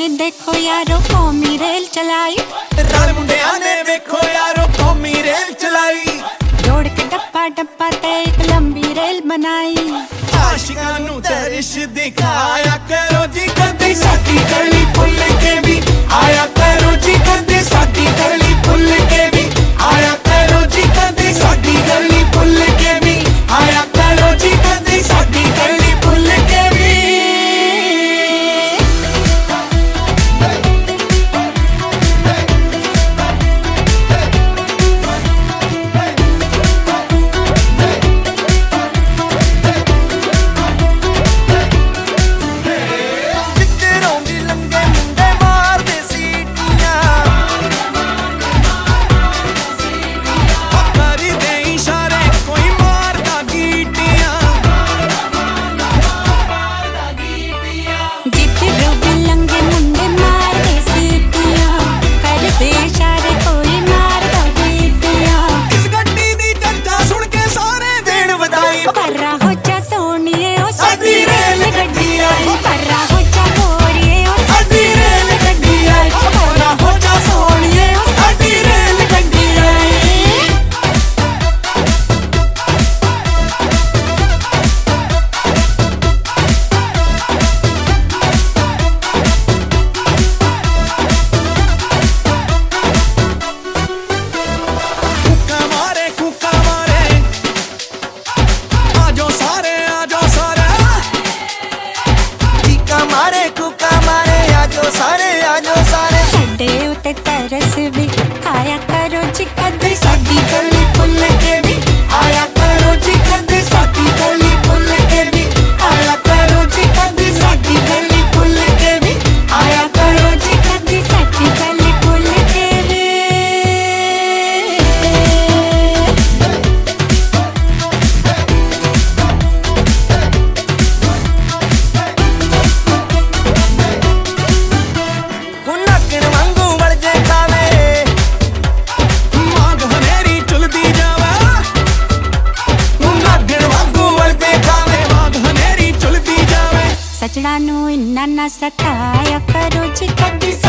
ने देखो यारो कौमी रेल चलाई, रल मुंडिया ने देखो यारो कौमी रेल चलाई, जोड़ के डब्बा डब्बा ते एक लंबी रेल बनाई। आशिकां नू दर्श दिखाया करो जी कदे साडी गली भुल के भी आया करो जी कदे साडी गली भुल के भी आया करो जी कदे साडी गली भुल के भी आया करो जी कदे साडी गली भुल के भी। तरस भी आया करो जी कदे साडी गली भुल के भी आया करो जी कदे साडी गली भुल के भी आया करो जी कदे साडी गली भुल के भी आया करो जी कदे साडी गली भुल के भी। सजना नू इन्ना ना सताया करो जी कदी